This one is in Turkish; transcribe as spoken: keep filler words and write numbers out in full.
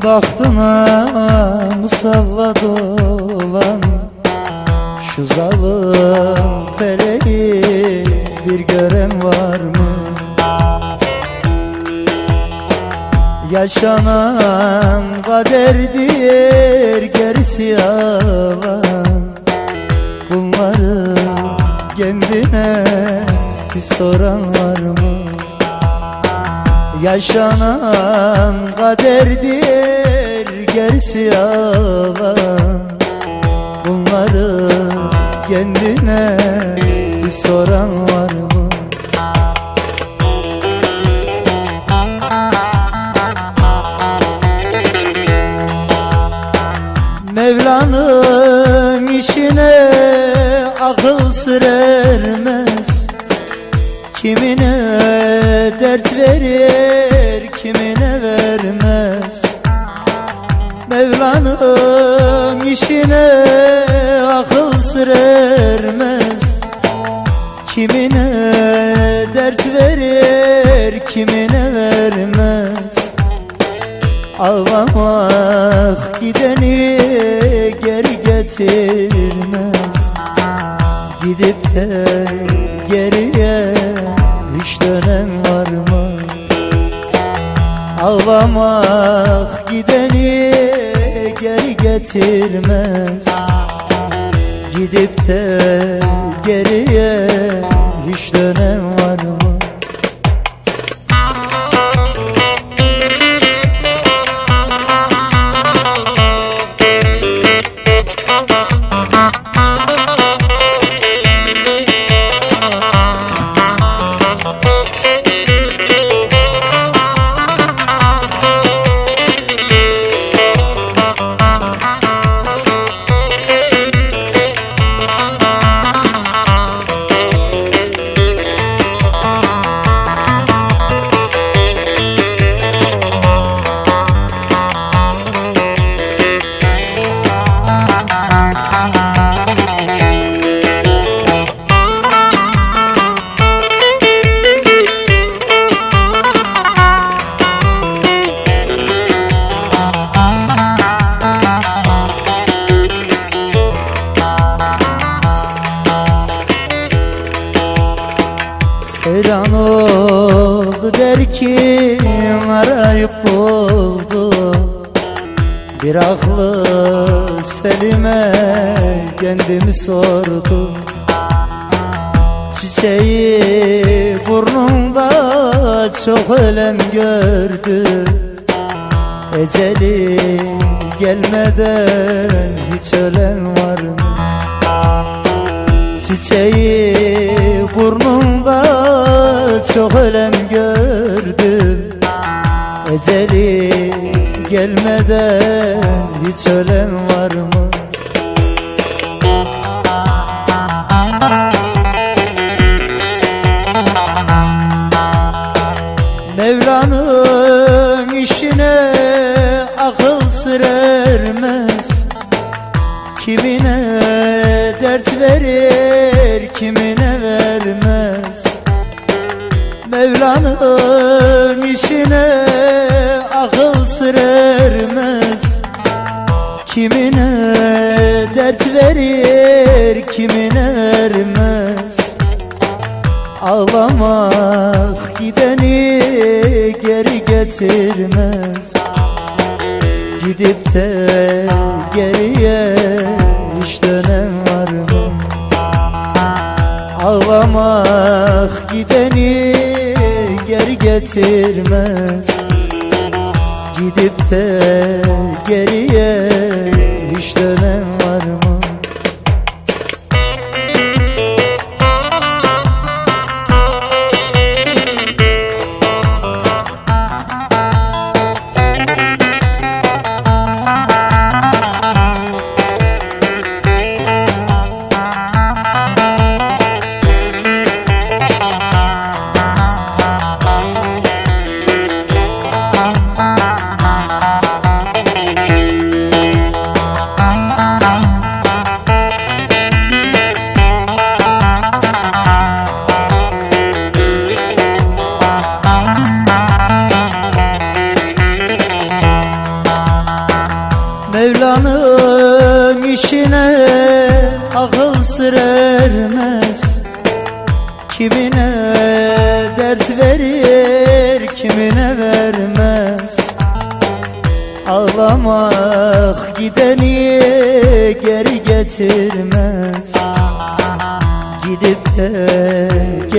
bahtına musallat olan şu zalim feleği bir gören var mı? Yaşanan kaderdir, gerisi yalan. Bunları kendine bir soran var mı? Yaşanan kaderdir, gerisi yalan. Bunları kendine bir soran var mı? Mevla'nın işine akıl sır ermez. Kimine dert verir, kimine vermez. Mevla'nın işine akıl sır ermez. Kimine dert verir, kimine vermez. Ağlamak gideni geri getirmez. Gidip de geriye hiç dönen var mı? Ağlamak gideni geri getirmez. Gidip de geriye hiç dönen var mı? Seyran oldu derken arayıp buldu. Bir aklı selime kendimi sordu. Çiçeği burnunda çok elem gördü. Eceli gelmeden hiç ölen var mı? Çiçeği burnunda çok elem gördüm. Eceli gelmeden hiç ölen var mı? Mevla'nın işine akıl sır ermez. Kimine dert verir, kimine vermez. Mevla'nın işine akıl sır ermez. Kimine dert verir, kimine vermez. Ağlamak gideni geri getirmez. Gidip de geriye hiç dönen var mı? Ağlamak gideni geri getirmez. Gidip de geriye hiç dönen var mı? Mevla'nın işine akıl sır ermez. Kimine dert verir, kimine vermez. Ağlamak gideni geri getirmez. Gidip de